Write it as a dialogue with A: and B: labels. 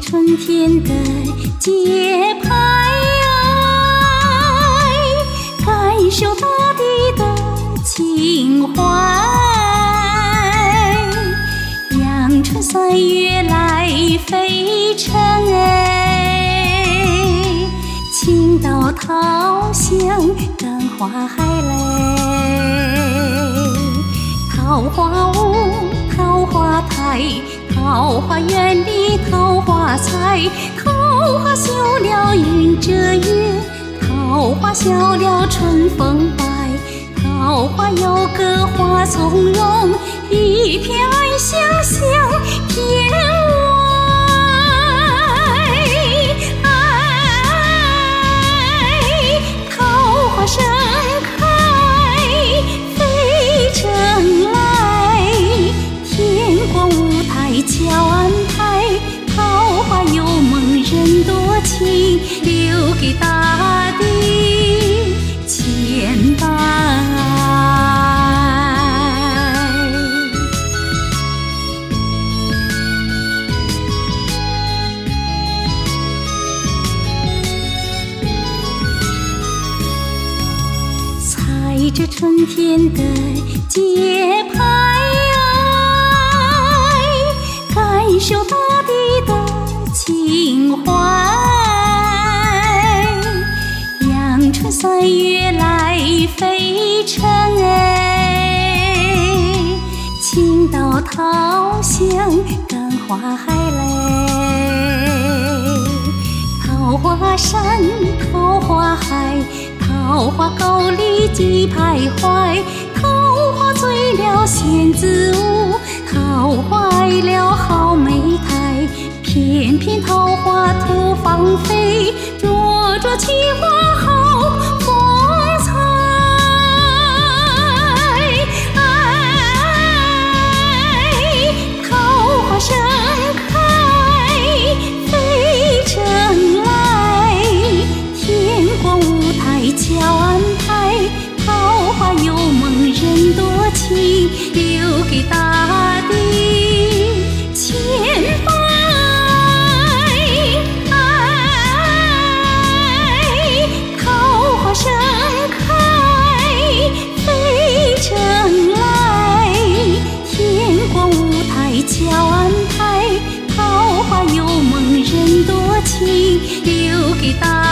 A: 春天的节拍，感受大地的情怀。阳春三月来飞尘，青岛桃香感花海嘞。桃花坞，桃花台，桃花源里桃花采，桃花休了云遮月，桃花笑了春风白，桃花有个花从容，一片爱香香天外。桃花盛开飞尘来，天光舞台巧安排，桃花有梦人多情，留给大地牵绊。踩着春天的节拍，感受大地的情怀。阳春三月来飞尘，青岛桃香感花海嘞。桃花山，桃花海，桃花沟里几徘徊，桃花醉了仙子舞，桃花爱了好美态，片片桃花吐芳菲，灼灼其花好风采。桃花盛开飞尘来，天光舞台巧安排，桃花有梦人多情，留给大地牵绊。桃花盛开飞尘来，天光舞台巧安排，桃花有梦人多情，留给大地